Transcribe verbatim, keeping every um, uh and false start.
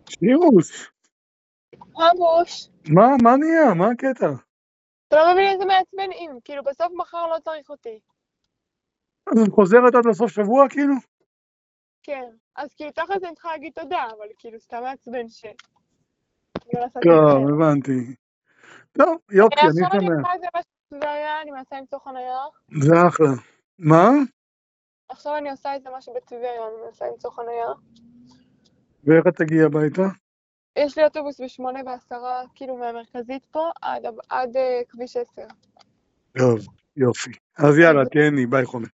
שירוש, רמוש, מה, מה נהיה? מה הקטע? אתה לא מבין איזה מעצבנים, כאילו בסוף מחר לא צריך אותי. אז את חוזרת עד לסוף שבוע כאילו? כן, אז כאילו תכף אני צריכה להגיד תודה, אבל כאילו סתם מעצבן ש... לא נסעתי טוב, איתכם. הבנתי. טוב, יופי, אני עכשיו אני שמח. עושה את זה מה שזה היה, אני מנסה למצוא חניה. זה אחלה. מה? עכשיו אני עושה את זה משהו בטבעי, אני מנסה למצוא חניה. ואיך את תגיעי הביתה? יש לי אוטובוס בשמונה ועשרה, כאילו מהמרכזית פה, עד, עד uh, כביש עשר. טוב, יופי. אז יאללה, תהני, ביי חומר.